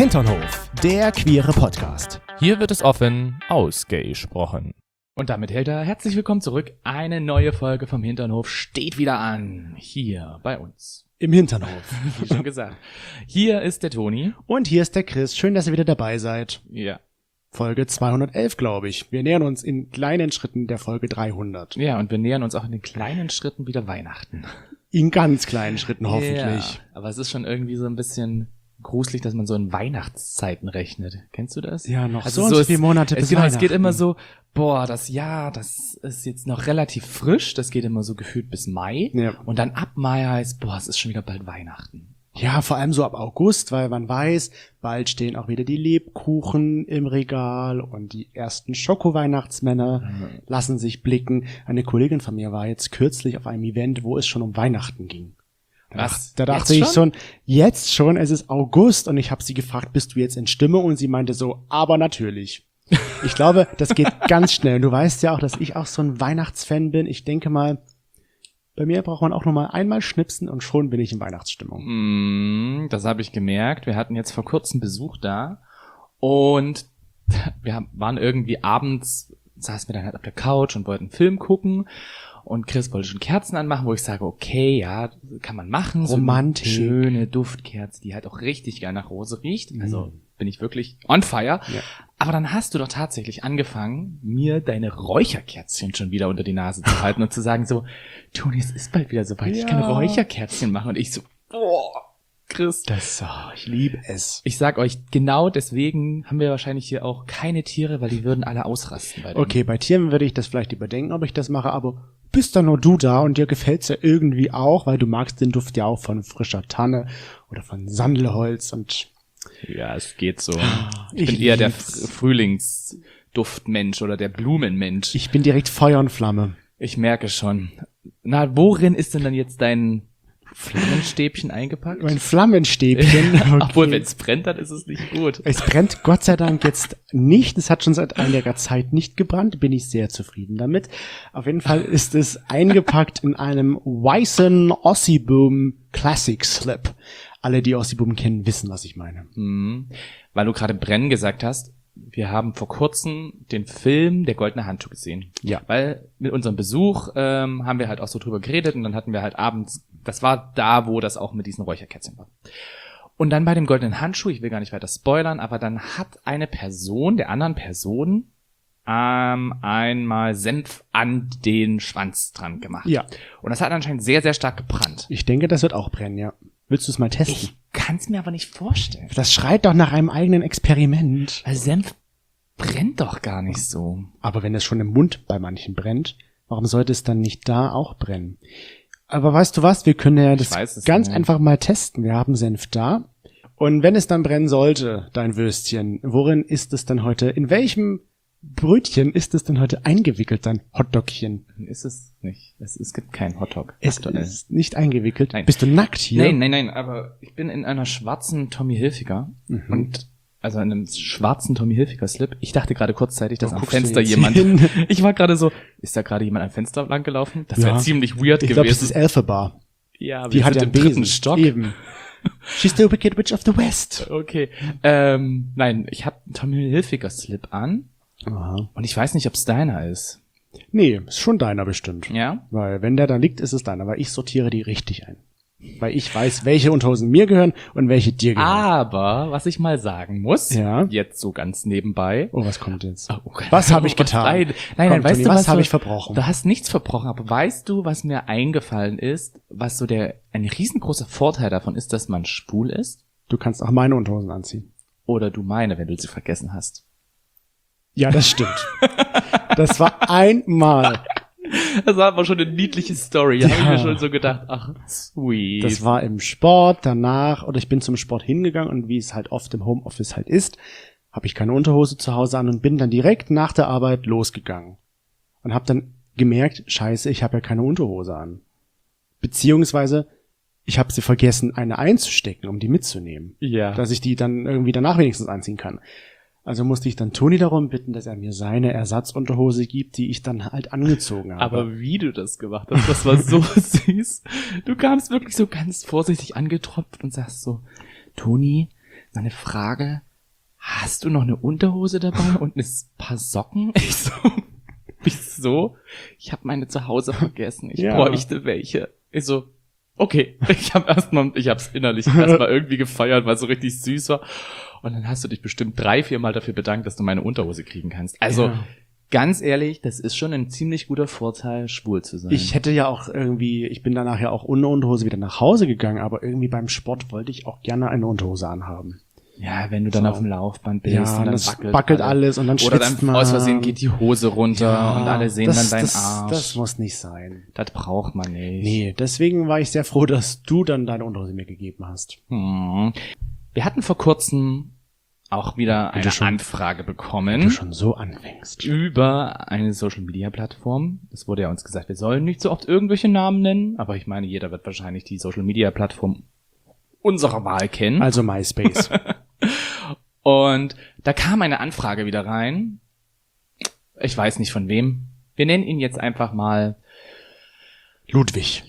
Hinternhof, der queere Podcast. Hier wird es offen ausgesprochen. Und damit, Helder, herzlich willkommen zurück. Eine neue Folge vom Hinternhof steht wieder an. Hier bei uns. Im Hinternhof. Wie schon gesagt. Hier ist der Toni. Und hier ist der Chris. Schön, dass ihr wieder dabei seid. Ja. Folge 211, glaube ich. Wir nähern uns in kleinen Schritten der Folge 300. Ja, und wir nähern uns auch in den kleinen Schritten wieder Weihnachten. In ganz kleinen Schritten hoffentlich. Ja, aber es ist schon irgendwie so ein bisschen gruselig, dass man so in Weihnachtszeiten rechnet. Kennst du das? Ja, noch also so viele Monate bis Weihnachten. Es geht immer so, das Jahr, das ist jetzt noch relativ frisch. Das geht immer so gefühlt bis Mai. Ja. Und dann ab Mai heißt, es ist schon wieder bald Weihnachten. Ja, vor allem so ab August, weil man weiß, bald stehen auch wieder die Lebkuchen im Regal und die ersten Schoko-Weihnachtsmänner lassen sich blicken. Eine Kollegin von mir war jetzt kürzlich auf einem Event, wo es schon um Weihnachten ging. Was? Da dachte ich schon, jetzt schon, es ist August, und ich habe sie gefragt, bist du jetzt in Stimmung? Und sie meinte so, aber natürlich. Ich glaube, das geht ganz schnell. Und du weißt ja auch, dass ich auch so ein Weihnachtsfan bin. Ich denke mal, bei mir braucht man auch nur mal einmal schnipsen und schon bin ich in Weihnachtsstimmung. Das habe ich gemerkt. Wir hatten jetzt vor kurzem Besuch da und wir waren irgendwie abends, saßen wir dann halt auf der Couch und wollten einen Film gucken. Und Chris wollte schon Kerzen anmachen, wo ich sage, okay, ja, kann man machen. Romantik. So eine schöne Duftkerze, die halt auch richtig geil nach Rose riecht. Also bin ich wirklich on fire. Ja. Aber dann hast du doch tatsächlich angefangen, mir deine Räucherkerzchen schon wieder unter die Nase zu halten und zu sagen so, Toni, es ist bald wieder soweit, ich kann Räucherkerzchen machen. Und ich so, Chris. Ich liebe es. Ich sag euch, genau deswegen haben wir wahrscheinlich hier auch keine Tiere, weil die würden alle ausrasten. Okay, bei Tieren würde ich das vielleicht überdenken, ob ich das mache, aber bist dann nur du da und dir gefällt's ja irgendwie auch, weil du magst den Duft ja auch von frischer Tanne oder von Sandelholz und... Ja, es geht so. Ich bin eher der Frühlingsduftmensch oder der Blumenmensch. Ich bin direkt Feuer und Flamme. Ich merke schon. Na, worin ist denn dann jetzt dein Flammenstäbchen eingepackt? Mein Flammenstäbchen. Okay. Obwohl, wenn es brennt, dann ist es nicht gut. Es brennt Gott sei Dank jetzt nicht. Es hat schon seit einiger Zeit nicht gebrannt. Bin ich sehr zufrieden damit. Auf jeden Fall ist es eingepackt in einem weißen Ossiboom Classic Slip. Alle, die Ossiboom kennen, wissen, was ich meine. Weil du gerade brennen gesagt hast, wir haben vor kurzem den Film Der goldene Handschuh gesehen. Ja. Weil mit unserem Besuch haben wir halt auch so drüber geredet und dann hatten wir halt abends, das war da, wo das auch mit diesen Räucherkerzchen war. Und dann bei dem goldenen Handschuh, ich will gar nicht weiter spoilern, aber dann hat eine Person der anderen Person einmal Senf an den Schwanz dran gemacht. Ja. Und das hat anscheinend sehr, sehr stark gebrannt. Ich denke, das wird auch brennen, ja. Willst du es mal testen? Ich kann es mir aber nicht vorstellen. Das schreit doch nach einem eigenen Experiment. Weil Senf brennt doch gar nicht so. Aber wenn es schon im Mund bei manchen brennt, warum sollte es dann nicht da auch brennen? Aber weißt du was, wir können ja das ganz einfach mal testen. Wir haben Senf da. Und wenn es dann brennen sollte, dein Würstchen, worin ist es dann heute? In welchem Brötchen ist es denn heute eingewickelt, dein Hotdogchen? Ist es nicht. Es gibt keinen Hotdog. Es ist nicht eingewickelt. Nein. Bist du nackt hier? Nein, aber ich bin in einer schwarzen Tommy Hilfiger und also in einem schwarzen Tommy Hilfiger Slip. Ich dachte gerade kurzzeitig, dass am Fenster jemand... Ich war gerade so, ist da gerade jemand am Fenster lang gelaufen? Das wäre ziemlich weird gewesen. Ich glaube, das ist Elphaba. Ja, die hat ja einen dritten Stock. Eben. She's the Wicked Witch of the West. Okay. Nein, ich habe einen Tommy Hilfiger Slip an. Aha. Und ich weiß nicht, ob es deiner ist. Nee, ist schon deiner bestimmt. Ja? Weil wenn der da liegt, ist es deiner. Weil ich sortiere die richtig ein. Weil ich weiß, welche Unterhosen mir gehören und welche dir gehören. Aber, was ich mal sagen muss, jetzt so ganz nebenbei. Oh, was kommt jetzt? Okay. Was habe ich getan? Nein, weißt Toni, du, was habe ich verbrochen? Du hast nichts verbrochen, aber weißt du, was mir eingefallen ist, was so ein riesengroßer Vorteil davon ist, dass man schwul ist? Du kannst auch meine Unterhosen anziehen. Oder du meine, wenn du sie vergessen hast. Ja, das stimmt. Das war einmal. Das war aber schon eine niedliche Story. Da habe ich mir schon so gedacht, ach, sweet. Das war im Sport, danach, oder ich bin zum Sport hingegangen und wie es halt oft im Homeoffice halt ist, habe ich keine Unterhose zu Hause an und bin dann direkt nach der Arbeit losgegangen. Und habe dann gemerkt, scheiße, ich habe ja keine Unterhose an. Beziehungsweise, ich habe sie vergessen, eine einzustecken, um die mitzunehmen. Ja. Dass ich die dann irgendwie danach wenigstens anziehen kann. Also musste ich dann Toni darum bitten, dass er mir seine Ersatzunterhose gibt, die ich dann halt angezogen habe. Aber wie du das gemacht hast, das war so süß. Du kamst wirklich so ganz vorsichtig angetropft und sagst so, Toni, meine Frage, hast du noch eine Unterhose dabei und ein paar Socken? Ich so, wieso? Ich habe meine zu Hause vergessen. Ich bräuchte welche. Ich so, okay. Ich hab's innerlich erstmal irgendwie gefeiert, weil es so richtig süß war. Und dann hast du dich bestimmt 3-4 Mal dafür bedankt, dass du meine Unterhose kriegen kannst. Also, ganz ehrlich, das ist schon ein ziemlich guter Vorteil, schwul zu sein. Ich hätte ja auch irgendwie, ich bin danach ja auch ohne Unterhose wieder nach Hause gegangen, aber irgendwie beim Sport wollte ich auch gerne eine Unterhose anhaben. Ja, wenn du dann auf dem Laufband bist und dann das wackelt alles und dann oder schwitzt dann man. aus Versehen geht die Hose runter und alle sehen dann deinen Arsch. Das muss nicht sein. Das braucht man nicht. Nee, deswegen war ich sehr froh, dass du dann deine Unterhose mir gegeben hast. Wir hatten vor kurzem auch wieder eine Anfrage bekommen. Wenn du schon so anfängst. Über eine Social-Media-Plattform. Es wurde ja uns gesagt, wir sollen nicht so oft irgendwelche Namen nennen, aber ich meine, jeder wird wahrscheinlich die Social-Media-Plattform unserer Wahl kennen. Also MySpace. Und da kam eine Anfrage wieder rein. Ich weiß nicht von wem. Wir nennen ihn jetzt einfach mal Ludwig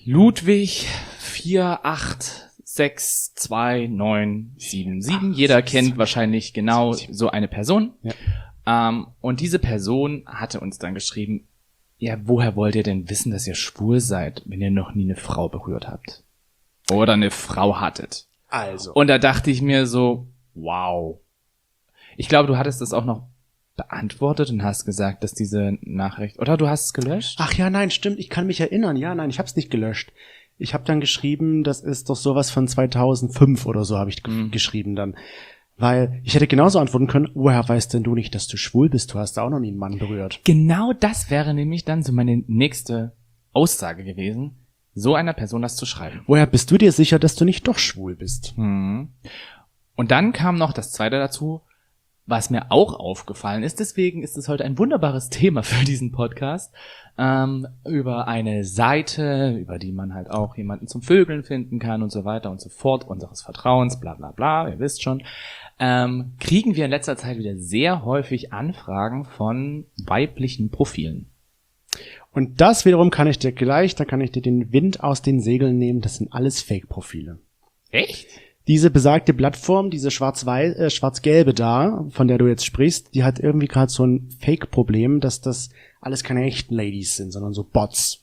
4862977. Jeder kennt wahrscheinlich genau so eine Person. Ja. Und diese Person hatte uns dann geschrieben, ja, woher wollt ihr denn wissen, dass ihr schwul seid, wenn ihr noch nie eine Frau berührt habt? Oder eine Frau hattet? Also. Und da dachte ich mir so, wow. Ich glaube, du hattest das auch noch beantwortet und hast gesagt, dass diese Nachricht, oder du hast es gelöscht? Ach ja, nein, stimmt, ich kann mich erinnern. Ja, nein, ich habe es nicht gelöscht. Ich habe dann geschrieben, das ist doch sowas von 2005 oder so habe ich geschrieben dann. Weil ich hätte genauso antworten können, woher weißt denn du nicht, dass du schwul bist? Du hast da auch noch nie einen Mann berührt. Genau das wäre nämlich dann so meine nächste Aussage gewesen, so einer Person das zu schreiben. Woher bist du dir sicher, dass du nicht doch schwul bist? Und dann kam noch das Zweite dazu, was mir auch aufgefallen ist. Deswegen ist es heute ein wunderbares Thema für diesen Podcast. Über eine Seite, über die man halt auch jemanden zum Vögeln finden kann und so weiter und so fort, unseres Vertrauens, bla bla bla, ihr wisst schon, kriegen wir in letzter Zeit wieder sehr häufig Anfragen von weiblichen Profilen. Und das wiederum kann ich dir den Wind aus den Segeln nehmen, das sind alles Fake-Profile. Echt? Diese besagte Plattform, diese schwarz-gelbe da, von der du jetzt sprichst, die hat irgendwie gerade so ein Fake-Problem, dass das alles keine echten Ladies sind, sondern so Bots.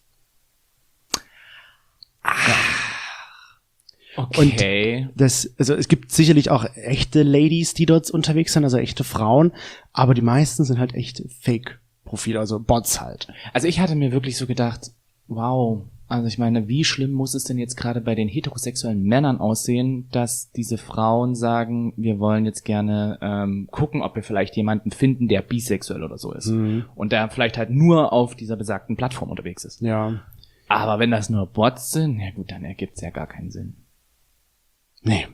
Okay. Und also es gibt sicherlich auch echte Ladies, die dort unterwegs sind, also echte Frauen, aber die meisten sind halt echte Fake-Profile, also Bots halt. Also ich hatte mir wirklich so gedacht, wow, also ich meine, wie schlimm muss es denn jetzt gerade bei den heterosexuellen Männern aussehen, dass diese Frauen sagen, wir wollen jetzt gerne gucken, ob wir vielleicht jemanden finden, der bisexuell oder so ist. Und der vielleicht halt nur auf dieser besagten Plattform unterwegs ist. Ja. Aber wenn das nur Bots sind, ja gut, dann ergibt's ja gar keinen Sinn. Nee.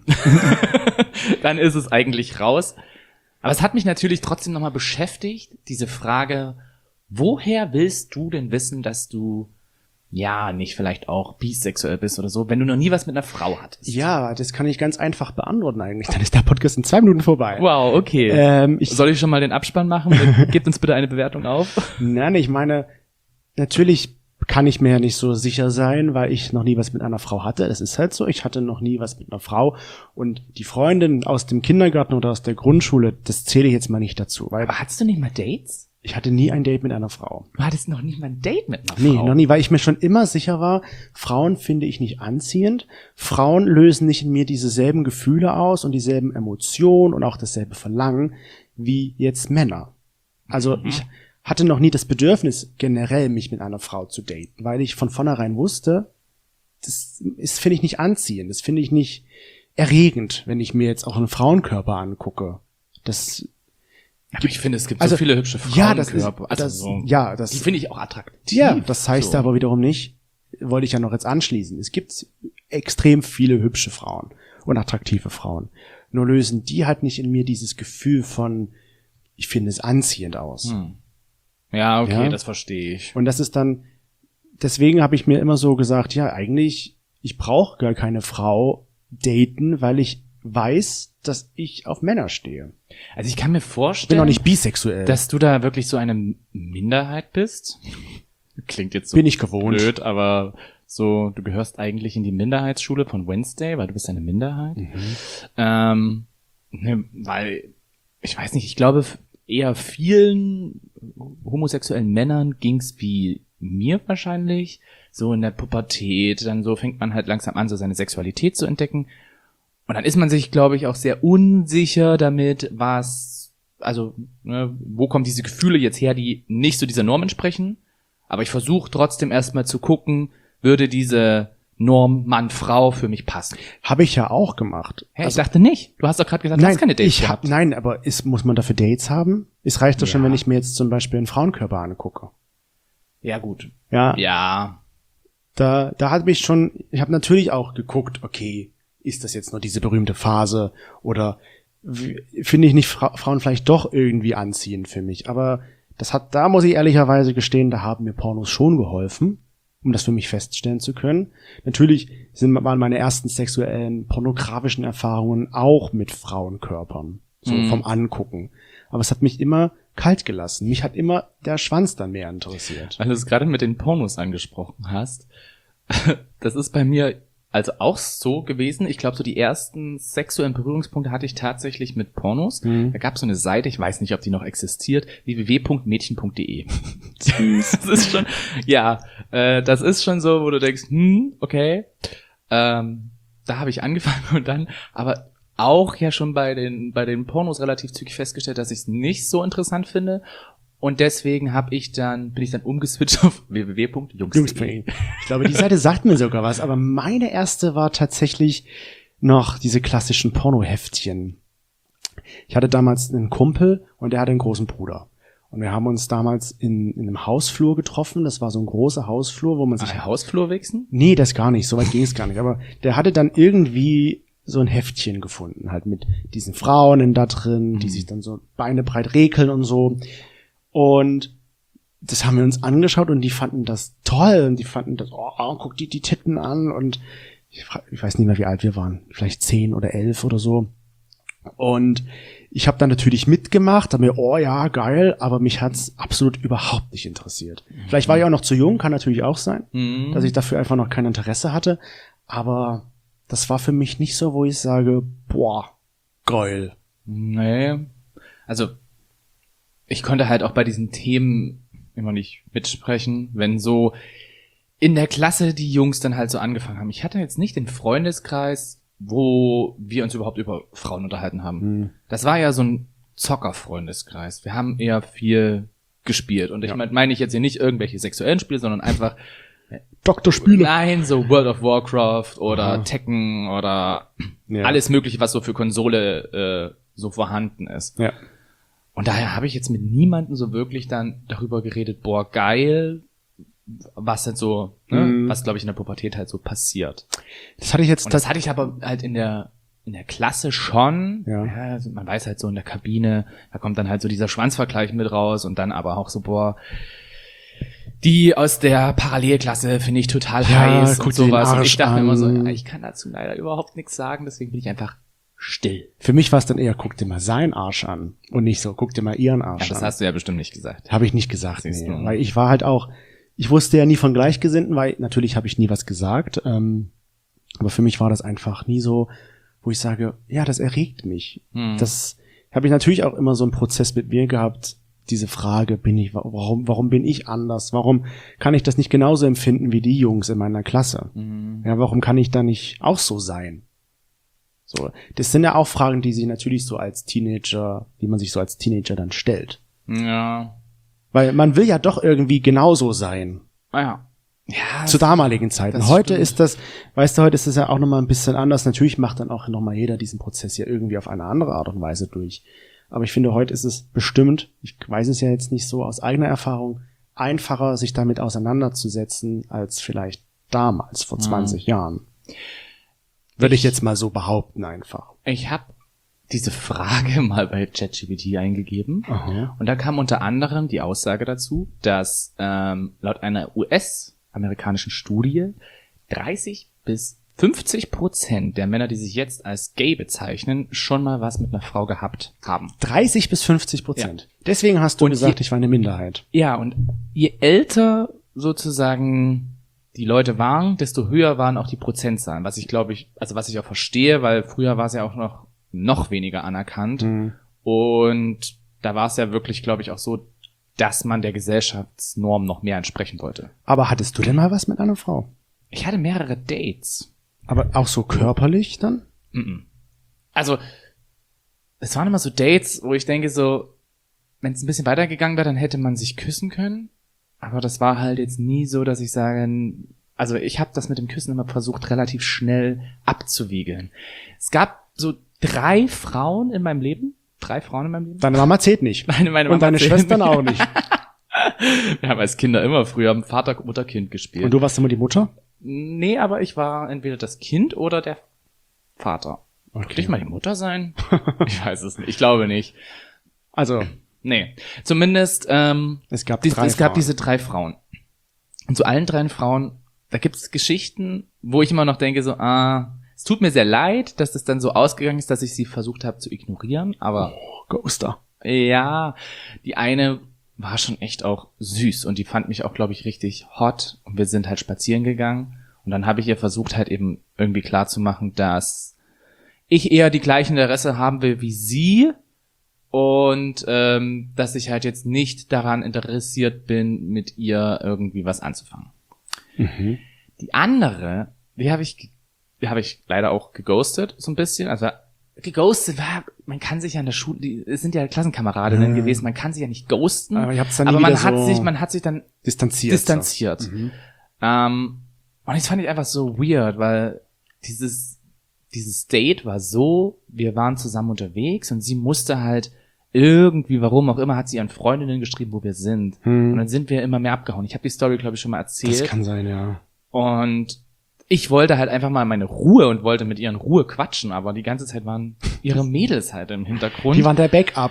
Dann ist es eigentlich raus. Aber es hat mich natürlich trotzdem nochmal beschäftigt, diese Frage, woher willst du denn wissen, dass du ja nicht vielleicht auch bisexuell bist oder so, wenn du noch nie was mit einer Frau hattest? Ja, das kann ich ganz einfach beantworten eigentlich. Dann ist der Podcast in 2 Minuten vorbei. Wow, okay. Soll ich schon mal den Abspann machen? Gebt uns bitte eine Bewertung auf. Nein, ich meine, natürlich kann ich mir ja nicht so sicher sein, weil ich noch nie was mit einer Frau hatte. Das ist halt so. Ich hatte noch nie was mit einer Frau. Und die Freundin aus dem Kindergarten oder aus der Grundschule, das zähle ich jetzt mal nicht dazu. Weil aber hattest du nicht mal Dates? Ich hatte nie ein Date mit einer Frau. Du hattest noch nicht mal ein Date mit einer Frau? Nee, noch nie, weil ich mir schon immer sicher war, Frauen finde ich nicht anziehend. Frauen lösen nicht in mir dieselben Gefühle aus und dieselben Emotionen und auch dasselbe Verlangen wie jetzt Männer. Also ich hatte noch nie das Bedürfnis, generell mich mit einer Frau zu daten, weil ich von vornherein wusste, das ist, finde ich, nicht anziehend, das finde ich nicht erregend, wenn ich mir jetzt auch einen Frauenkörper angucke. Aber ich finde, es gibt so viele hübsche Frauenkörper. Das die finde ich auch attraktiv. Ja, das heißt aber wiederum nicht, wollte ich ja noch jetzt anschließen. Es gibt extrem viele hübsche Frauen und attraktive Frauen. Nur lösen die halt nicht in mir dieses Gefühl von, ich finde es anziehend aus. Ja, okay, ja? Das verstehe ich. Und das ist dann, deswegen habe ich mir immer so gesagt, ja, eigentlich, ich brauche gar keine Frau daten, weil ich weiß, dass ich auf Männer stehe. Also ich kann mir vorstellen, ich bin auch nicht bisexuell, dass du da wirklich so eine Minderheit bist. Klingt jetzt so bin ich gewohnt. Blöd, aber so, du gehörst eigentlich in die Minderheitsschule von Wednesday, weil du bist eine Minderheit. Ne, weil, ich weiß nicht, ich glaube, eher vielen homosexuellen Männern ging's wie mir wahrscheinlich, so in der Pubertät, dann so fängt man halt langsam an, so seine Sexualität zu entdecken. Und dann ist man sich, glaube ich, auch sehr unsicher damit, wo kommen diese Gefühle jetzt her, die nicht so dieser Norm entsprechen. Aber ich versuche trotzdem erstmal zu gucken, würde diese Norm Mann-Frau für mich passen. Habe ich ja auch gemacht. Hä, ich dachte nicht. Du hast doch gerade gesagt, du hast keine Dates gehabt. Nein, aber muss man dafür Dates haben? Es reicht doch schon, wenn ich mir jetzt zum Beispiel einen Frauenkörper angucke. Ja, gut. Ja. Da hat mich schon, ich habe natürlich auch geguckt, okay, ist das jetzt nur diese berühmte Phase oder finde ich nicht Frauen vielleicht doch irgendwie anziehend für mich. Aber da muss ich ehrlicherweise gestehen, da haben mir Pornos schon geholfen, um das für mich feststellen zu können. Natürlich waren meine ersten sexuellen, pornografischen Erfahrungen auch mit Frauenkörpern, so vom Angucken. Aber es hat mich immer kalt gelassen. Mich hat immer der Schwanz dann mehr interessiert. Weil du es gerade mit den Pornos angesprochen hast, das ist bei mir also auch so gewesen. Ich glaube, so die ersten sexuellen Berührungspunkte hatte ich tatsächlich mit Pornos. Da gab es so eine Seite, ich weiß nicht, ob die noch existiert, www.mädchen.de. Das ist schon, das ist schon so, wo du denkst, okay, da habe ich angefangen und dann, aber auch ja schon bei den Pornos relativ zügig festgestellt, dass ich es nicht so interessant finde. Und deswegen bin ich dann umgeswitcht auf www.jungs.de. Ich glaube, die Seite sagt mir sogar was, aber meine erste war tatsächlich noch diese klassischen Pornoheftchen. Ich hatte damals einen Kumpel und der hatte einen großen Bruder. Und wir haben uns damals in einem Hausflur getroffen. Das war so ein großer Hausflur, wo man sich... Hausflur wichsen? Nee, das gar nicht. So weit ging es gar nicht. Aber der hatte dann irgendwie so ein Heftchen gefunden, halt mit diesen Frauen da drin, die sich dann so beinebreit rekeln und so. Und das haben wir uns angeschaut und die fanden das toll und die fanden das, guck die Titten an und ich weiß nicht mehr, wie alt wir waren, vielleicht 10 oder 11 oder so. Und ich habe dann natürlich mitgemacht, habe mir, ja, geil, aber mich hat's absolut überhaupt nicht interessiert. Vielleicht war ich auch noch zu jung, kann natürlich auch sein, dass ich dafür einfach noch kein Interesse hatte, aber das war für mich nicht so, wo ich sage, geil. Nee, also ich konnte halt auch bei diesen Themen immer nicht mitsprechen, wenn so in der Klasse die Jungs dann halt so angefangen haben. Ich hatte jetzt nicht den Freundeskreis, wo wir uns überhaupt über Frauen unterhalten haben. Das war ja so ein Zocker-Freundeskreis. Wir haben eher viel gespielt. Und ich meine ich jetzt hier nicht irgendwelche sexuellen Spiele, sondern einfach Doktorspiele. Nein, so World of Warcraft oder Tekken oder alles mögliche, was so für Konsole so vorhanden ist. Ja. Und daher habe ich jetzt mit niemandem so wirklich dann darüber geredet, geil, was halt so, was glaube ich in der Pubertät halt so passiert. Das hatte ich aber halt in der Klasse schon. Ja. Also man weiß halt so in der Kabine, da kommt dann halt so dieser Schwanzvergleich mit raus und dann aber auch so, die aus der Parallelklasse finde ich total heiß und sowas. Und ich dachte mir immer so, ich kann dazu leider überhaupt nichts sagen, deswegen bin ich einfach still. Für mich war es dann eher, guck dir mal seinen Arsch an und nicht so, guck dir mal ihren Arsch an. Das hast du ja bestimmt nicht gesagt. Habe ich nicht gesagt, weil ich war halt auch, ich wusste ja nie von Gleichgesinnten, weil natürlich habe ich nie was gesagt, aber für mich war das einfach nie so, wo ich sage, ja, das erregt mich. Das habe ich natürlich auch immer so einen Prozess mit mir gehabt, diese Frage, warum bin ich anders? Warum kann ich das nicht genauso empfinden wie die Jungs in meiner Klasse? Ja, warum kann ich da nicht auch so sein? So, das sind ja auch Fragen, die sich natürlich so als Teenager, die man sich so als Teenager dann stellt. Ja. Weil man will ja doch irgendwie genauso sein. Ja. Zu damaligen Zeiten. Heute ist das, heute ist das ja auch nochmal ein bisschen anders. Natürlich macht dann auch nochmal jeder diesen Prozess ja irgendwie auf eine andere Art und Weise durch. Aber ich finde, heute ist es bestimmt, ich weiß es ja jetzt nicht so aus eigener Erfahrung, einfacher, sich damit auseinanderzusetzen, als vielleicht damals, vor 20 Jahren. Würde ich jetzt mal so behaupten einfach. Ich habe diese Frage mal bei ChatGPT eingegeben. Und da kam unter anderem die Aussage dazu, dass laut einer US-amerikanischen Studie 30-50% der Männer, die sich jetzt als gay bezeichnen, schon mal was mit einer Frau gehabt haben. 30-50%? Ja. Deswegen hast du gesagt, ich war eine Minderheit. Ja, und je älter sozusagen die Leute waren, desto höher waren auch die Prozentzahlen, was ich auch verstehe, weil früher war es ja auch noch noch weniger anerkannt. Und da war es ja wirklich, glaube ich, auch so, dass man der Gesellschaftsnorm noch mehr entsprechen wollte. Aber hattest du denn mal was mit einer Frau? Ich hatte mehrere Dates. Aber auch so körperlich dann? Also, es waren immer so Dates, wo ich denke so, wenn es ein bisschen weitergegangen wäre, dann hätte man sich küssen können. Aber das war halt jetzt nie so, dass ich sage, also ich habe das mit dem Küssen immer versucht, relativ schnell abzuwiegeln. Es gab so 3 Frauen in meinem Leben. Deine Mama zählt nicht. Meine Mama und deine Schwestern auch nicht. Wir haben als Kinder immer früher Vater, Mutter, Kind gespielt. Und du warst immer die Mutter? Nee, aber ich war entweder das Kind oder der Vater. Okay. Könnte ich mal die Mutter sein? Ich weiß es nicht. Ich glaube nicht. Also. Nee. Zumindest, es gab diese 3 Frauen. Und zu allen 3 Frauen, da gibt's Geschichten, wo ich immer noch denke so, es tut mir sehr leid, dass das dann so ausgegangen ist, dass ich sie versucht habe zu ignorieren, aber Ghoster. Ja, die eine war schon echt auch süß und die fand mich auch, glaube ich, richtig hot und wir sind halt spazieren gegangen und dann habe ich ihr versucht halt eben irgendwie klarzumachen, dass ich eher die gleichen Interesse haben will wie sie und dass ich halt jetzt nicht daran interessiert bin, mit ihr irgendwie was anzufangen. Die andere, die habe ich leider auch geghostet, so ein bisschen. Also geghostet war, man kann sich ja in der Schule, es sind ja Klassenkameradinnen gewesen, man kann sich ja nicht ghosten, aber, man hat sich dann distanziert. Und das fand ich einfach so weird, weil dieses Date war so, wir waren zusammen unterwegs und sie musste halt irgendwie, warum auch immer, hat sie ihren Freundinnen geschrieben, wo wir sind. Und dann sind wir immer mehr abgehauen. Ich habe die Story, glaube ich, schon mal erzählt. Das kann sein, ja. Und ich wollte halt einfach mal meine Ruhe und wollte mit ihr in Ruhe quatschen, aber die ganze Zeit waren ihre Mädels halt im Hintergrund. Die waren der Backup.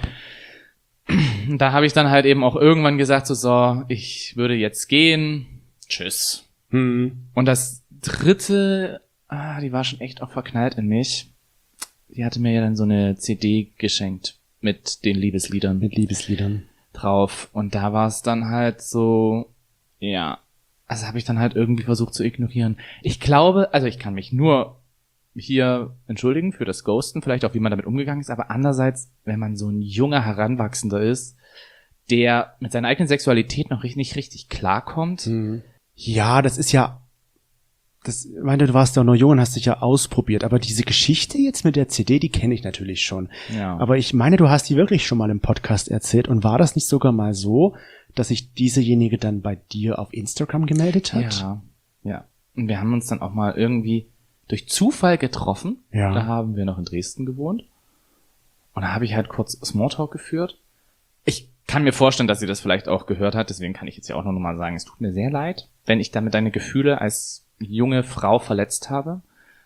Und da habe ich dann halt eben auch irgendwann gesagt, so, ich würde jetzt gehen. Tschüss. Und das dritte, die war schon echt auch verknallt in mich. Die hatte mir ja dann so eine CD geschenkt mit den Liebesliedern. Mit Liebesliedern. Drauf. Und da war es dann halt so, ja. Also habe ich dann halt irgendwie versucht zu ignorieren. Ich glaube, also ich kann mich nur hier entschuldigen für das Ghosten, vielleicht auch wie man damit umgegangen ist, aber andererseits, wenn man so ein junger Heranwachsender ist, der mit seiner eigenen Sexualität noch nicht richtig klarkommt. Ja, das ist ja, ich meine, du warst ja noch jung und hast dich ja ausprobiert, aber diese Geschichte jetzt mit der CD, die kenne ich natürlich schon. Ja. Aber ich meine, du hast die wirklich schon mal im Podcast erzählt und war das nicht sogar mal so, dass sich diesejenige dann bei dir auf Instagram gemeldet hat? Ja. Und wir haben uns dann auch mal irgendwie durch Zufall getroffen. Ja. Da haben wir noch in Dresden gewohnt. Und da habe ich halt kurz Smalltalk geführt. Ich kann mir vorstellen, dass sie das vielleicht auch gehört hat. Deswegen kann ich jetzt ja auch noch mal sagen, es tut mir sehr leid, wenn ich damit deine Gefühle als junge Frau verletzt habe.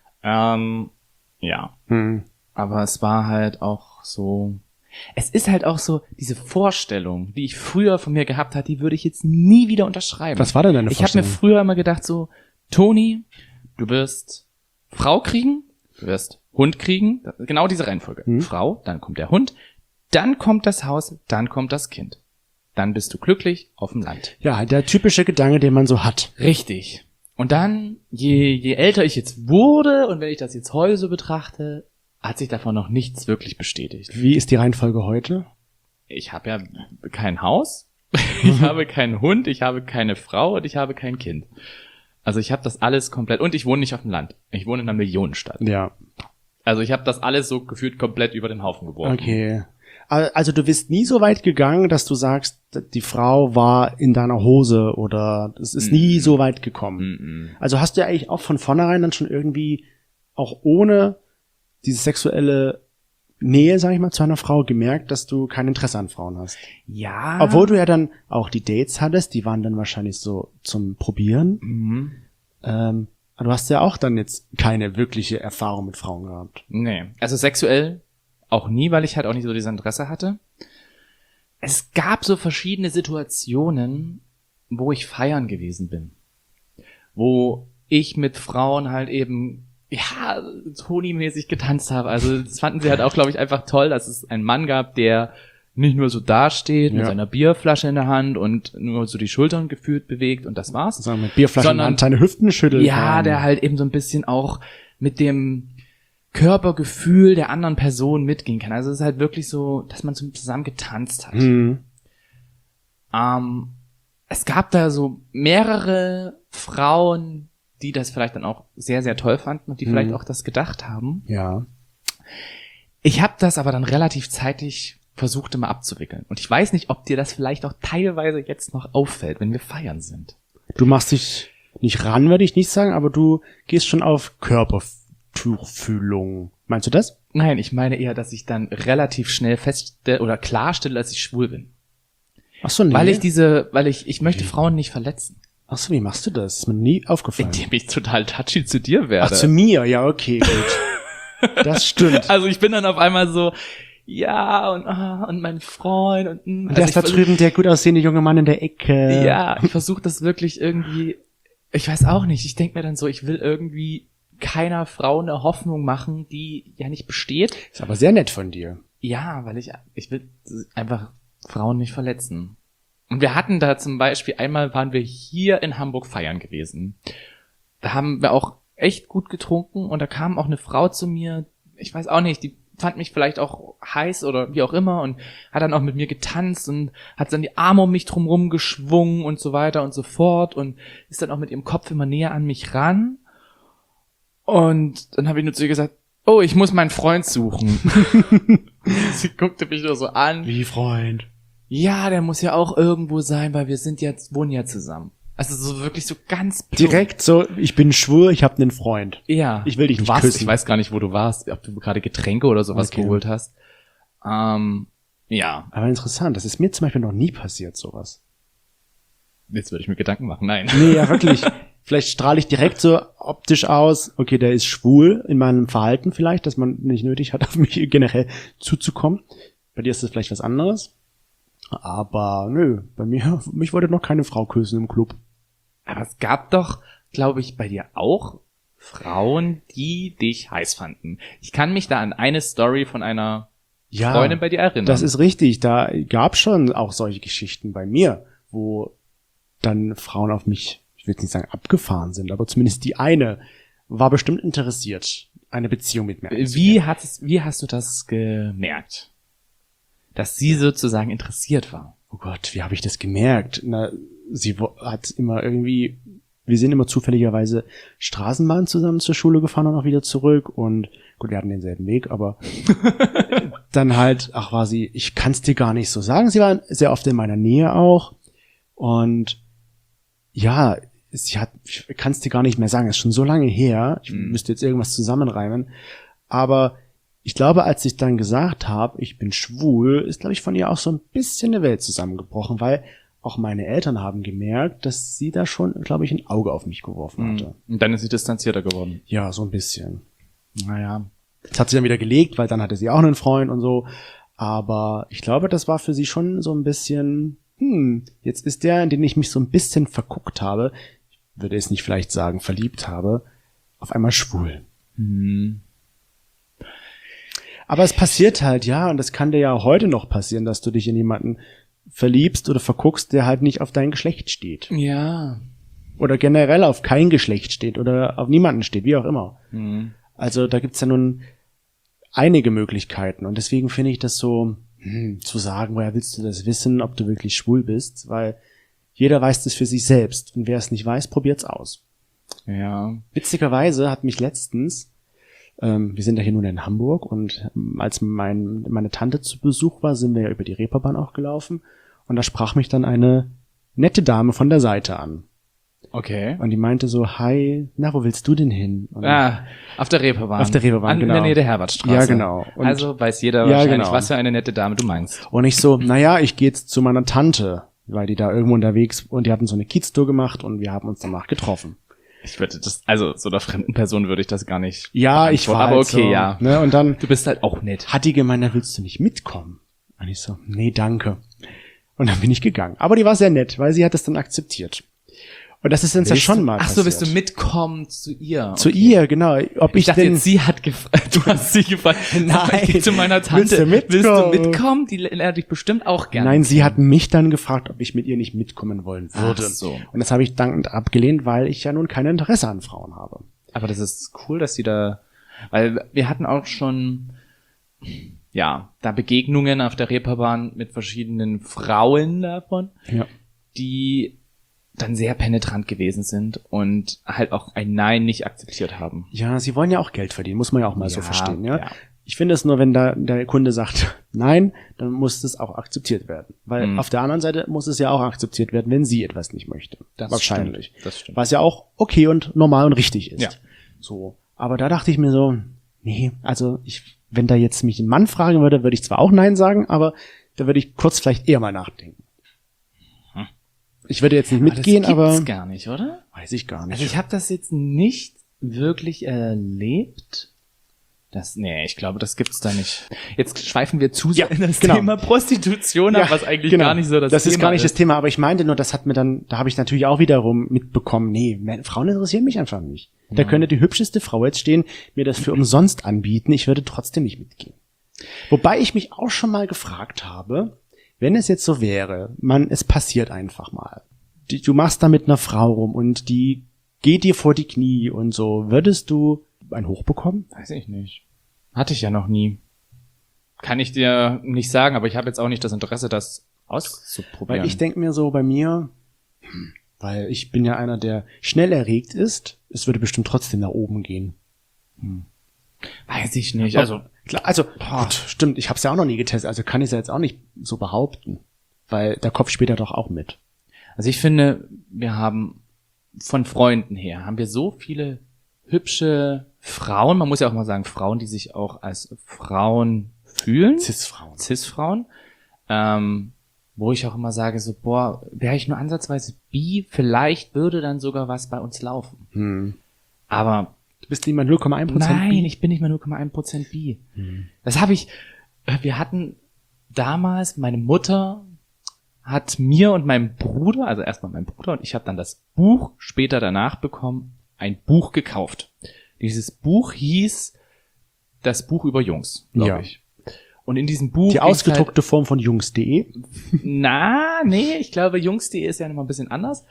Ja. Aber es war halt auch so... Es ist halt auch so, diese Vorstellung, die ich früher von mir gehabt habe, die würde ich jetzt nie wieder unterschreiben. Was war denn deine Vorstellung? Ich habe mir früher immer gedacht so, Toni, du wirst Frau kriegen, du wirst Hund kriegen, genau diese Reihenfolge. Frau, dann kommt der Hund, dann kommt das Haus, dann kommt das Kind. Dann bist du glücklich auf dem Land. Ja, der typische Gedanke, den man so hat. Richtig. Und dann, je älter ich jetzt wurde und wenn ich das jetzt heute so betrachte, hat sich davon noch nichts wirklich bestätigt. Wie ist die Reihenfolge heute? Ich habe ja kein Haus, ich habe keinen Hund, ich habe keine Frau und ich habe kein Kind. Also ich habe das alles komplett, und ich wohne nicht auf dem Land. Ich wohne in einer Millionenstadt. Ja. Also ich habe das alles so gefühlt komplett über den Haufen geworfen. Okay. Also du bist nie so weit gegangen, dass du sagst, die Frau war in deiner Hose oder es ist nie so weit gekommen. Also hast du ja eigentlich auch von vornherein dann schon irgendwie auch ohne diese sexuelle Nähe, sag ich mal, zu einer Frau gemerkt, dass du kein Interesse an Frauen hast. Ja. Obwohl du ja dann auch die Dates hattest, die waren dann wahrscheinlich so zum Probieren. Aber du hast ja auch dann jetzt keine wirkliche Erfahrung mit Frauen gehabt. Nee, also sexuell auch nie, weil ich halt auch nicht so dieses Interesse hatte. Es gab so verschiedene Situationen, wo ich feiern gewesen bin. Wo ich mit Frauen halt eben, ja, Toni-mäßig getanzt habe. Also das fanden sie halt auch, glaube ich, einfach toll, dass es einen Mann gab, der nicht nur so dasteht mit seiner Bierflasche in der Hand und nur so die Schultern gefühlt bewegt und das war's. Sondern mit Bierflasche in der Hand seine Hüften schüttelt. Ja, der halt eben so ein bisschen auch mit dem Körpergefühl der anderen Person mitgehen kann. Also es ist halt wirklich so, dass man zusammen getanzt hat. Es gab da so mehrere Frauen, die das vielleicht dann auch sehr, sehr toll fanden und die vielleicht auch das gedacht haben. Ja. Ich habe das aber dann relativ zeitig versucht immer abzuwickeln. Und ich weiß nicht, ob dir das vielleicht auch teilweise jetzt noch auffällt, wenn wir feiern sind. Du machst dich nicht ran, würde ich nicht sagen, aber du gehst schon auf Körpertuchfühlung. Meinst du das? Nein, ich meine eher, dass ich dann relativ schnell feststelle oder klarstelle, dass ich schwul bin. Ach so, nee. Weil ich möchte Frauen nicht verletzen. Ach so, wie machst du das? Ist mir nie aufgefallen. Indem ich total touchy zu dir werde. Ach, zu mir? Ja, okay, gut. Das stimmt. Also ich bin dann auf einmal so, ja, und mein Freund und der ist da drüben der gut aussehende junge Mann in der Ecke. Ja, ich versuche das wirklich irgendwie, ich weiß auch nicht, ich denke mir dann so, ich will irgendwie keiner Frau eine Hoffnung machen, die ja nicht besteht. Ist aber sehr nett von dir. Ja, weil ich will einfach Frauen nicht verletzen. Und wir hatten da zum Beispiel, einmal waren wir hier in Hamburg feiern gewesen. Da haben wir auch echt gut getrunken und da kam auch eine Frau zu mir, ich weiß auch nicht, die fand mich vielleicht auch heiß oder wie auch immer und hat dann auch mit mir getanzt und hat dann die Arme um mich drumherum geschwungen und so weiter und so fort und ist dann auch mit ihrem Kopf immer näher an mich ran. Und dann habe ich nur zu ihr gesagt, oh, ich muss meinen Freund suchen. Sie guckte mich nur so an. Wie Freund? Ja, der muss ja auch irgendwo sein, weil wohnen ja zusammen. Also so wirklich so ganz plump. Direkt so, ich bin schwul, ich habe einen Freund. Ja. Ich will dich nicht küssen. Ich weiß gar nicht, wo du warst, ob du gerade Getränke oder sowas geholt hast. Ja. Aber interessant, das ist mir zum Beispiel noch nie passiert, sowas. Jetzt würde ich mir Gedanken machen, nein. Nee, ja, wirklich. Vielleicht strahle ich direkt so optisch aus, okay, der ist schwul in meinem Verhalten vielleicht, dass man nicht nötig hat, auf mich generell zuzukommen. Bei dir ist das vielleicht was anderes. Aber nö, mich wollte noch keine Frau küssen im Club. Aber es gab doch, glaube ich, bei dir auch Frauen, die dich heiß fanden. Ich kann mich da an eine Story von einer Freundin bei dir erinnern. Das ist richtig. Da gab schon auch solche Geschichten bei mir, wo dann Frauen auf mich, ich will jetzt nicht sagen abgefahren sind, aber zumindest die eine war bestimmt interessiert, eine Beziehung mit mir einzugehen. Wie hast du das gemerkt? Dass sie sozusagen interessiert war. Oh Gott, wie habe ich das gemerkt? Na, sie hat immer irgendwie, wir sind immer zufälligerweise Straßenbahn zusammen zur Schule gefahren und auch wieder zurück und gut, wir hatten denselben Weg, aber dann halt, ich kann es dir gar nicht so sagen. Sie war sehr oft in meiner Nähe auch und ja, ich kann es dir gar nicht mehr sagen, es ist schon so lange her, ich müsste jetzt irgendwas zusammenreimen, aber ich glaube, als ich dann gesagt habe, ich bin schwul, ist, glaube ich, von ihr auch so ein bisschen eine Welt zusammengebrochen, weil auch meine Eltern haben gemerkt, dass sie da schon, glaube ich, ein Auge auf mich geworfen hatte. Und dann ist sie distanzierter geworden. Ja, so ein bisschen. Naja. Das hat sie dann wieder gelegt, weil dann hatte sie auch einen Freund und so. Aber ich glaube, das war für sie schon so ein bisschen, jetzt ist der, in den ich mich so ein bisschen verguckt habe, ich würde es nicht vielleicht sagen, verliebt habe, auf einmal schwul. Aber es passiert halt, ja, und das kann dir ja heute noch passieren, dass du dich in jemanden verliebst oder verguckst, der halt nicht auf dein Geschlecht steht. Ja. Oder generell auf kein Geschlecht steht oder auf niemanden steht, wie auch immer. Also da gibt's ja nun einige Möglichkeiten und deswegen finde ich das so, zu sagen, woher willst du das wissen, ob du wirklich schwul bist, weil jeder weiß das für sich selbst und wer es nicht weiß, probiert's aus. Ja. Witzigerweise hat mich letztens, wir sind ja hier nun in Hamburg und als meine Tante zu Besuch war, sind wir ja über die Reeperbahn auch gelaufen und da sprach mich dann eine nette Dame von der Seite an. Okay. Und die meinte so, hi, na, wo willst du denn hin? Und auf der Reeperbahn. Auf der Reeperbahn, genau. In der Nähe der Herbertstraße. Ja, genau. Und also weiß jeder wahrscheinlich, was für eine nette Dame du meinst. Und ich so, naja, ich gehe jetzt zu meiner Tante, weil die da irgendwo unterwegs, und die hatten so eine Kieztour gemacht und wir haben uns danach getroffen. Ich würde das, also so einer fremden Person würde ich das gar nicht. Ja, ich war aber halt okay, so, ja. Ne, und dann Du bist halt auch nett. hat die gemeint, na, willst du nicht mitkommen? Und ich so, nee, danke. Und dann bin ich gegangen. Aber die war sehr nett, weil sie hat es dann akzeptiert. Und das ist uns ja schon mal passiert. Ach so, willst du mitkommen zu ihr? Zu ihr, genau. Ob ich dachte denn, jetzt, sie hat gefragt, du hast sie gefragt. Nein. Ich geh zu meiner Tante. Willst du mitkommen? Die lernt dich bestimmt auch gerne. Nein, sie hat mich dann gefragt, ob ich mit ihr nicht mitkommen wollen würde. Ach so. Und das habe ich dankend abgelehnt, weil ich ja nun kein Interesse an Frauen habe. Aber das ist cool, dass sie da Weil wir hatten auch schon, ja, da Begegnungen auf der Reeperbahn mit verschiedenen Frauen davon, die dann sehr penetrant gewesen sind und halt auch ein Nein nicht akzeptiert haben. Ja, sie wollen ja auch Geld verdienen, muss man ja auch mal so verstehen, ja. Ich finde es nur, wenn da der Kunde sagt Nein, dann muss das auch akzeptiert werden. Weil auf der anderen Seite muss es ja auch akzeptiert werden, wenn sie etwas nicht möchte. Das wahrscheinlich. Stimmt. Das stimmt. Was ja auch okay und normal und richtig ist. Ja. So. Aber da dachte ich mir so, nee, also wenn da jetzt mich ein Mann fragen würde, würde ich zwar auch Nein sagen, aber da würde ich kurz vielleicht eher mal nachdenken. Ich würde jetzt nicht mitgehen, aber das gibt's gar nicht, oder? Weiß ich gar nicht. Also ich habe das jetzt nicht wirklich erlebt. Ich glaube, das gibt's da nicht. Jetzt schweifen wir zu sehr in das Thema Prostitution ab, was eigentlich gar nicht so das Thema ist. Das ist gar nicht das Thema, aber ich meinte nur, das hat mir dann, da habe ich natürlich auch wiederum mitbekommen, Frauen interessieren mich einfach nicht. Da könnte die hübscheste Frau jetzt stehen, mir das für umsonst anbieten, ich würde trotzdem nicht mitgehen. Wobei ich mich auch schon mal gefragt habe, wenn es jetzt so wäre, es passiert einfach mal. Du machst da mit einer Frau rum und die geht dir vor die Knie und so, würdest du ein Hoch bekommen? Weiß ich nicht. Hatte ich ja noch nie. Kann ich dir nicht sagen, aber ich habe jetzt auch nicht das Interesse, das auszuprobieren. Weil ich denke mir so bei mir, weil ich bin ja einer, der schnell erregt ist, es würde bestimmt trotzdem nach oben gehen. Weiß ich nicht. Gut, stimmt, ich habe es ja auch noch nie getestet, also kann ich es ja jetzt auch nicht so behaupten. Weil der Kopf spielt ja doch auch mit. Also ich finde, wir haben von Freunden her, haben wir so viele hübsche Frauen, man muss ja auch mal sagen, Frauen, die sich auch als Frauen fühlen. Cis-Frauen. Wo ich auch immer sage, so, wäre ich nur ansatzweise bi, vielleicht würde dann sogar was bei uns laufen. Aber du bist nicht mal 0,1% bi? Nein, ich bin nicht mal 0,1% bi. Das wir hatten damals, meine Mutter hat mir und meinem Bruder, also erstmal mein Bruder und ich habe dann das Buch später danach bekommen, ein Buch gekauft. Dieses Buch hieß Das Buch über Jungs, glaube ich. Und in diesem Buch... Die ausgedruckte Form von jungs.de? Ich glaube, jungs.de ist ja nochmal ein bisschen anders.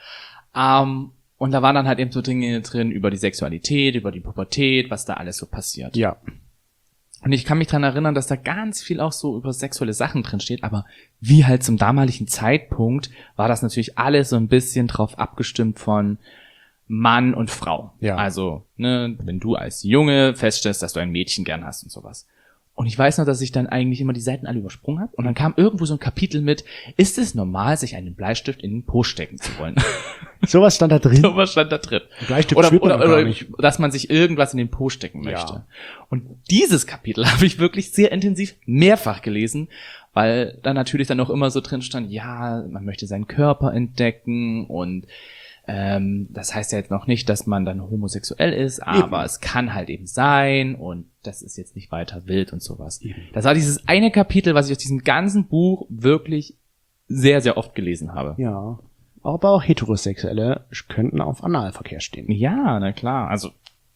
Und da waren dann halt eben so Dinge drin über die Sexualität, über die Pubertät, was da alles so passiert. Ja. Und ich kann mich dran erinnern, dass da ganz viel auch so über sexuelle Sachen drin steht, aber wie halt zum damaligen Zeitpunkt war das natürlich alles so ein bisschen drauf abgestimmt von Mann und Frau. Ja. Also, wenn du als Junge feststellst, dass du ein Mädchen gern hast und sowas. Und ich weiß noch, dass ich dann eigentlich immer die Seiten alle übersprungen habe und dann kam irgendwo so ein Kapitel mit, ist es normal, sich einen Bleistift in den Po stecken zu wollen? Sowas stand da drin? Sowas stand da drin. Bleistift oder dass man sich irgendwas in den Po stecken möchte. Ja. Und dieses Kapitel habe ich wirklich sehr intensiv mehrfach gelesen, weil da natürlich dann auch immer so drin stand, ja, man möchte seinen Körper entdecken und das heißt ja jetzt noch nicht, dass man dann homosexuell ist, aber es kann halt eben sein und das ist jetzt nicht weiter wild und sowas. Eben. Das war dieses eine Kapitel, was ich aus diesem ganzen Buch wirklich sehr, sehr oft gelesen habe. Ja, aber auch Heterosexuelle könnten auf Analverkehr stehen. Ja, na klar, also,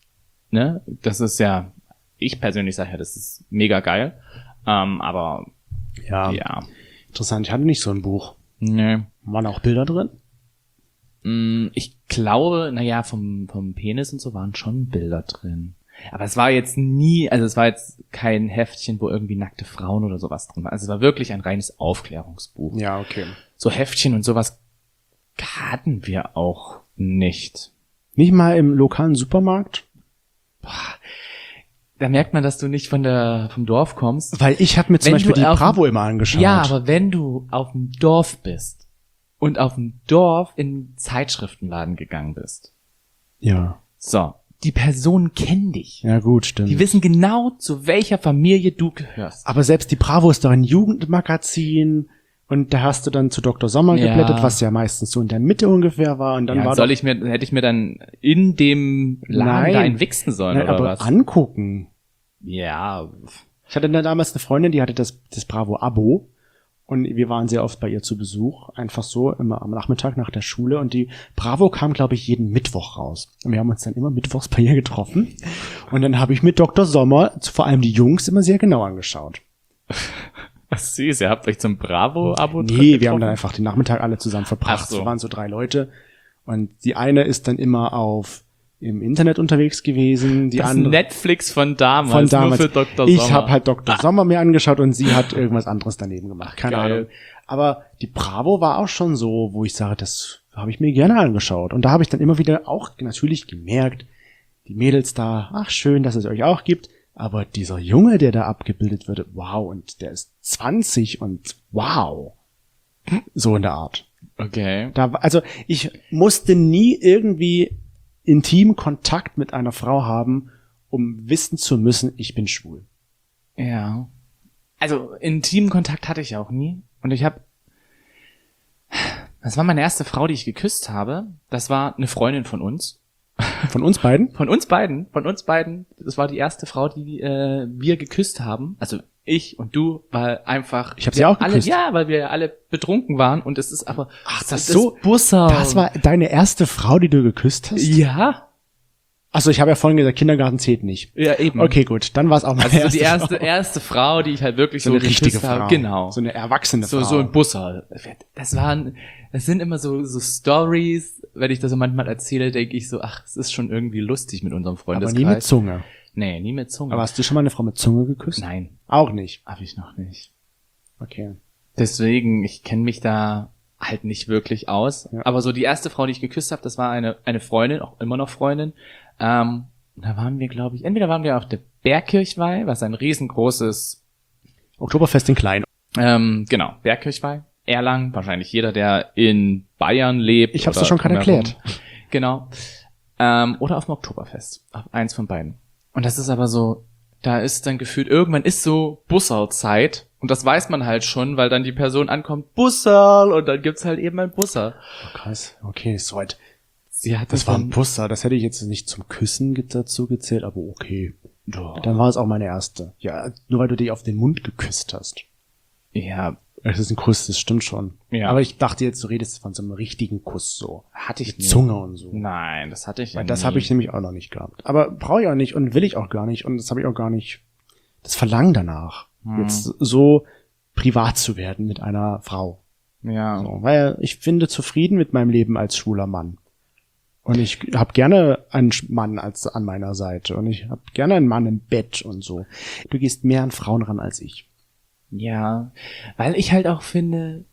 das ist ja, ich persönlich sage ja, das ist mega geil, aber ja. Interessant, ich hatte nicht so ein Buch. Nee. Waren auch Bilder drin? Ich glaube, vom Penis und so waren schon Bilder drin. Aber es war jetzt kein Heftchen, wo irgendwie nackte Frauen oder sowas drin waren. Also es war wirklich ein reines Aufklärungsbuch. Ja, okay. So Heftchen und sowas hatten wir auch nicht. Nicht mal im lokalen Supermarkt? Da merkt man, dass du nicht vom Dorf kommst. Weil ich habe mir zum Beispiel die Bravo immer angeschaut. Ja, aber wenn du auf dem Dorf bist, und auf dem Dorf in einen Zeitschriftenladen gegangen bist. Ja. So, die Personen kennen dich. Ja gut, stimmt. Die wissen genau, zu welcher Familie du gehörst. Aber selbst die Bravo ist doch ein Jugendmagazin und da hast du dann zu Dr. Sommer geblättert, was ja meistens so in der Mitte ungefähr war. Und dann hätte ich mir dann in dem Laden da einwichsen sollen oder aber was? Angucken. Ja. Ich hatte dann damals eine Freundin, die hatte das Bravo-Abo. Und wir waren sehr oft bei ihr zu Besuch, einfach so, immer am Nachmittag nach der Schule. Und die Bravo kam, glaube ich, jeden Mittwoch raus. Und wir haben uns dann immer mittwochs bei ihr getroffen. Und dann habe ich mit Dr. Sommer, vor allem die Jungs, immer sehr genau angeschaut. Was süß, ihr habt euch zum Bravo-Abo Nee, wir haben dann einfach den Nachmittag alle zusammen verbracht. Ach so. Es waren so 3 Leute. Und die eine ist dann immer auf im Internet unterwegs gewesen. Die das andere Netflix von damals. Nur für Dr. Sommer. Ich habe halt Dr. Sommer mir angeschaut und sie hat irgendwas anderes daneben gemacht. Keine Geil. Ahnung. Aber die Bravo war auch schon so, wo ich sage, das habe ich mir gerne angeschaut. Und da habe ich dann immer wieder auch natürlich gemerkt, die Mädels da, ach schön, dass es euch auch gibt. Aber dieser Junge, der da abgebildet wird, wow, und der ist 20 und wow. So in der Art. Okay. Also ich musste nie irgendwie intimen Kontakt mit einer Frau haben, um wissen zu müssen, ich bin schwul. Ja. Also intimen Kontakt hatte ich auch nie. Und das war meine erste Frau, die ich geküsst habe. Das war eine Freundin von uns. Von uns beiden? Von uns beiden. Das war die erste Frau, die wir geküsst haben. Also ich und du, weil einfach... Ich habe sie auch geküsst. Weil wir alle betrunken waren und es ist aber... Ach, das ist so... Bussard. Das war deine erste Frau, die du geküsst hast? Ja. Also ich habe ja vorhin gesagt, Kindergarten zählt nicht. Ja, eben. Okay, gut, dann war es auch meine also die erste Frau, die ich halt wirklich so eine richtige geküsst habe. Frau. Genau. So eine erwachsene Frau. So ein Bussard. Das sind immer so Stories, wenn ich das so manchmal erzähle, denke ich so, ach, es ist schon irgendwie lustig mit unserem Freundeskreis. Aber nie mit Zunge. Nee, nie mit Zunge. Aber hast du schon mal eine Frau mit Zunge geküsst? Nein. Auch nicht. Habe ich noch nicht. Okay. Deswegen, ich kenne mich da halt nicht wirklich aus. Ja. Aber so die erste Frau, die ich geküsst habe, das war eine Freundin, auch immer noch Freundin. Da waren wir, glaube ich, entweder waren wir auf der Bergkirchweih, was ein riesengroßes... Oktoberfest in Klein. Genau, Bergkirchweih. Erlangen, wahrscheinlich jeder, der in Bayern lebt. Ich habe es ja schon gerade erklärt. Genau. Oder auf dem Oktoberfest. Auf eins von beiden. Und das ist aber so, da ist dann gefühlt, irgendwann ist so Busserl-Zeit. Und das weiß man halt schon, weil dann die Person ankommt, Busserl, und dann gibt's halt eben ein Busser. Oh, krass. Okay, so weit. Sie hat Das war ein Busser. Das hätte ich jetzt nicht zum Küssen dazu gezählt, aber okay. Dann war es auch meine erste. Ja, nur weil du die auf den Mund geküsst hast. Ja. Es ist ein Kuss, das stimmt schon. Ja. Aber ich dachte jetzt, du redest von so einem richtigen Kuss so. Hatte ich Mit nie. Zunge und so. Nein, das hatte ich ja Weil das nie. habe ich nämlich auch noch nicht gehabt. Aber brauche ich auch nicht und will ich auch gar nicht. Und das habe ich auch gar nicht. Das Verlangen danach, jetzt so privat zu werden mit einer Frau. Ja. So, weil ich finde zufrieden mit meinem Leben als schwuler Mann. Und ich habe gerne einen Mann als an meiner Seite. Und ich habe gerne einen Mann im Bett und so. Du gehst mehr an Frauen ran als ich. Ja, weil ich halt auch finde,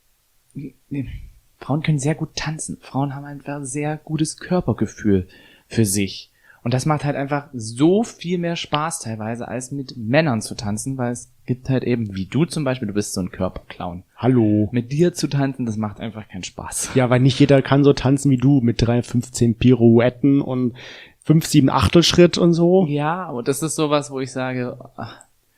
Frauen können sehr gut tanzen. Frauen haben einfach sehr gutes Körpergefühl für sich. Und das macht halt einfach so viel mehr Spaß teilweise, als mit Männern zu tanzen, weil es gibt halt eben, wie du zum Beispiel, du bist so ein Körperclown. Hallo. Mit dir zu tanzen, das macht einfach keinen Spaß. Ja, weil nicht jeder kann so tanzen wie du mit 3, 15 Pirouetten und 5, 7 Achtelschritt und so. Ja, aber das ist sowas, wo ich sage, ach,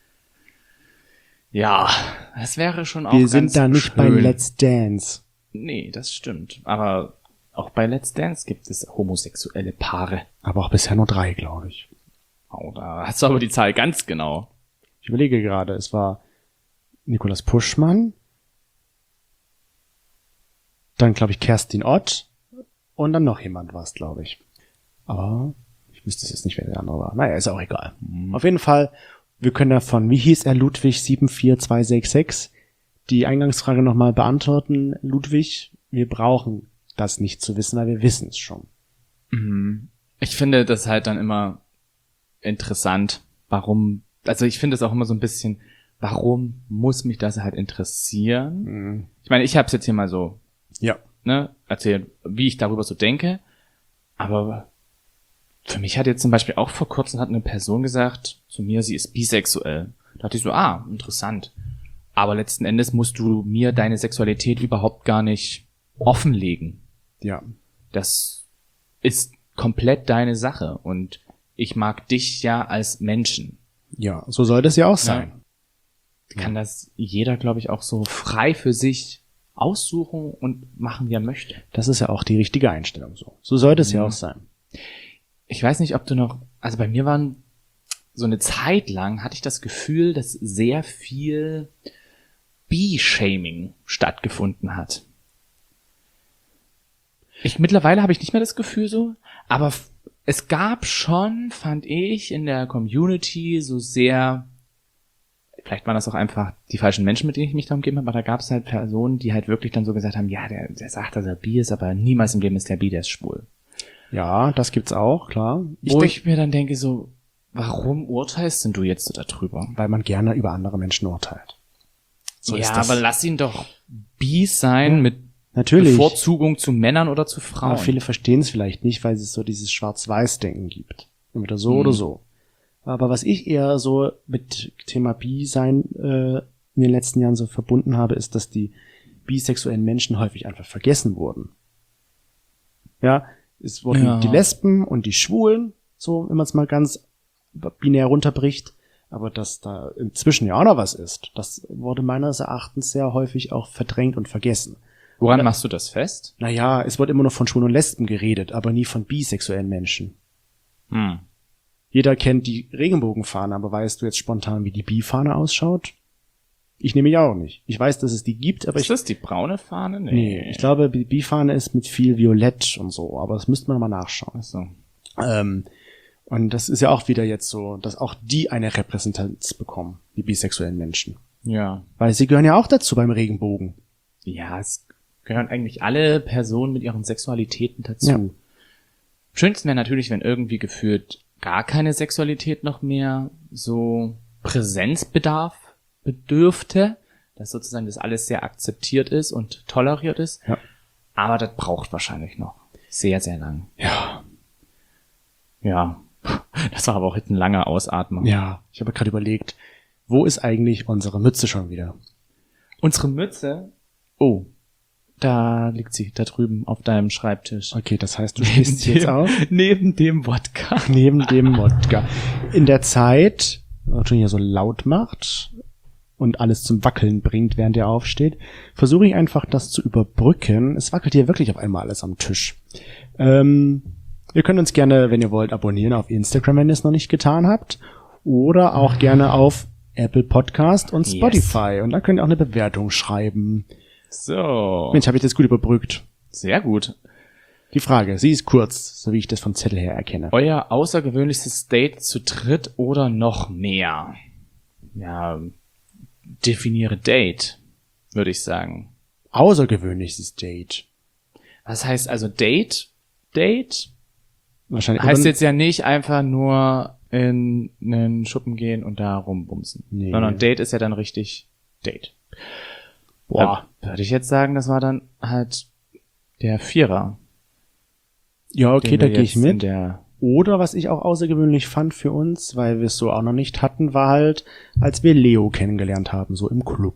ja, das wäre schon auch Wir ganz sind da nicht schön. bei Let's Dance. Nee, das stimmt. Aber auch bei Let's Dance gibt es homosexuelle Paare. Aber auch bisher nur 3, glaube ich. Oh, da hast du aber die Zahl ganz genau. Ich überlege gerade, es war Nikolaus Puschmann, dann glaube ich Kerstin Ott und dann noch jemand war es, glaube ich. Aber ich wüsste es jetzt nicht, wer der andere war. Naja, ist auch egal. Auf jeden Fall, wir können davon, wie hieß er, Ludwig 74266, die Eingangsfrage nochmal beantworten. Ludwig, wir brauchen das nicht zu wissen, weil wir wissen es schon. Ich finde das halt dann immer interessant, warum, also ich finde es auch immer so ein bisschen, warum muss mich das halt interessieren? Ich meine, ich habe es jetzt hier mal so Ja. erzählt, wie ich darüber so denke, aber für mich hat jetzt zum Beispiel auch vor kurzem hat eine Person gesagt zu mir, sie ist bisexuell. Da dachte ich so, interessant. Aber letzten Endes musst du mir deine Sexualität überhaupt gar nicht offenlegen. Ja. Das ist komplett deine Sache und ich mag dich ja als Menschen. Ja, so soll das ja auch sein. Kann das jeder, glaube ich, auch so frei für sich aussuchen und machen, wie er möchte. Das ist ja auch die richtige Einstellung so. So soll das ja auch sein. Ich weiß nicht, ob du noch, also bei mir waren so eine Zeit lang, hatte ich das Gefühl, dass sehr viel Bi-Shaming stattgefunden hat. Mittlerweile habe ich nicht mehr das Gefühl so, aber es gab schon, fand ich, in der Community so sehr, vielleicht waren das auch einfach die falschen Menschen, mit denen ich mich da umgeben habe, aber da gab es halt Personen, die halt wirklich dann so gesagt haben, ja, der sagt, dass er bi ist, aber niemals im Leben ist der bi, der ist schwul. Ja, das gibt's auch, klar. Wo ich mir dann denke so, warum urteilst denn du jetzt so darüber? Weil man gerne über andere Menschen urteilt. So ja, ist das. aber lass ihn doch Bis sein mit Natürlich. Bevorzugung zu Männern oder zu Frauen. Aber viele verstehen es vielleicht nicht, weil es so dieses Schwarz-Weiß-Denken gibt. Entweder so oder so. Aber was ich eher so mit Thema Bi-Sein in den letzten Jahren so verbunden habe, ist, dass die bisexuellen Menschen häufig einfach vergessen wurden. Ja, es wurden die Lesben und die Schwulen, so, wenn man es mal ganz binär runterbricht, aber dass da inzwischen ja auch noch was ist, das wurde meines Erachtens sehr häufig auch verdrängt und vergessen. Woran machst du das fest? Naja, es wird immer noch von Schwulen und Lesben geredet, aber nie von bisexuellen Menschen. Jeder kennt die Regenbogenfahne, aber weißt du jetzt spontan, wie die Bi-Fahne ausschaut? Ich nehme mich auch nicht. Ich weiß, dass es die gibt, aber ist das die braune Fahne? Nee, ich glaube, die Bi-Fahne ist mit viel Violett und so, aber das müsste man mal nachschauen. Ach so. Und das ist ja auch wieder jetzt so, dass auch die eine Repräsentanz bekommen, die bisexuellen Menschen. Ja. Weil sie gehören ja auch dazu beim Regenbogen. Ja, es gehören eigentlich alle Personen mit ihren Sexualitäten dazu. Ja. Schönsten wäre natürlich, wenn irgendwie gefühlt gar keine Sexualität noch mehr so Präsenzbedarf bedürfte, dass sozusagen das alles sehr akzeptiert ist und toleriert ist. Ja. Aber das braucht wahrscheinlich noch sehr, sehr lang. Ja. Ja. Das war aber auch jetzt ein langer Ausatmer. Ja, ich habe gerade überlegt, wo ist eigentlich unsere Mütze schon wieder? Unsere Mütze? Oh. Da liegt sie, da drüben auf deinem Schreibtisch. Okay, das heißt, du stehst jetzt auf? Neben dem Wodka. Neben dem Wodka. In der Zeit, was schon hier so laut macht und alles zum Wackeln bringt, während er aufsteht, versuche ich einfach, das zu überbrücken. Es wackelt hier wirklich auf einmal alles am Tisch. Ihr könnt uns gerne, wenn ihr wollt, abonnieren auf Instagram, wenn ihr es noch nicht getan habt. Oder auch gerne auf Apple Podcast und Spotify. Yes. Und da könnt ihr auch eine Bewertung schreiben. So. Mensch, habe ich das gut überbrückt. Sehr gut. Die Frage, sie ist kurz, so wie ich das vom Zettel her erkenne. Euer außergewöhnlichstes Date zu dritt oder noch mehr? Ja, definiere Date, würde ich sagen. Außergewöhnlichstes Date. Was heißt also Date? Date? Wahrscheinlich. Heißt jetzt ja nicht einfach nur in einen Schuppen gehen und da rumbumsen. Nee. Sondern Date ist ja dann richtig Date. Boah. Würde ich jetzt sagen, das war dann halt der Vierer. Ja, okay, da gehe ich mit. Oder was ich auch außergewöhnlich fand für uns, weil wir es so auch noch nicht hatten, war halt, als wir Leo kennengelernt haben, so im Club.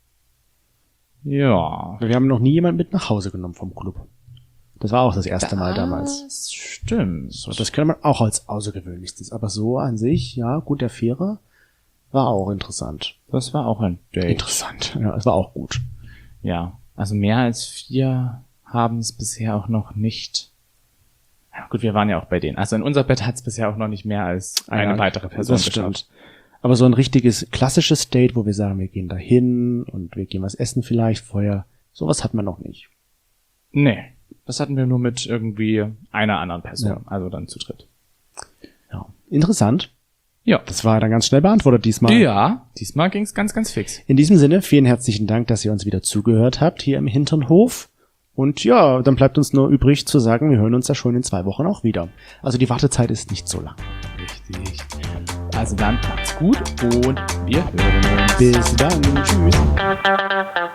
Ja. Wir haben noch nie jemand mit nach Hause genommen vom Club. Das war auch das erste Mal damals. Das stimmt. So, das könnte man auch als außergewöhnlichstes. Aber so an sich, ja, gut, der Vierer war auch interessant. Das war auch ein Date. Interessant, ja, es war auch gut. Ja, also mehr als 4 haben es bisher auch noch nicht. Ja, gut, wir waren ja auch bei denen. Also in unser Bett hat es bisher auch noch nicht mehr als eine weitere Person geschafft. Aber so ein richtiges klassisches Date, wo wir sagen, wir gehen da hin und wir gehen was essen vielleicht vorher, sowas hatten wir noch nicht. Nee, das hatten wir nur mit irgendwie einer anderen Person, also dann zu dritt. Ja, interessant. Ja. Das war dann ganz schnell beantwortet diesmal. Ja, diesmal ging's ganz, ganz fix. In diesem Sinne, vielen herzlichen Dank, dass ihr uns wieder zugehört habt hier im Hinternhof. Und ja, dann bleibt uns nur übrig zu sagen, wir hören uns ja schon in 2 Wochen auch wieder. Also die Wartezeit ist nicht so lang. Richtig. Also dann macht's gut und wir hören uns. Bis dann. Tschüss.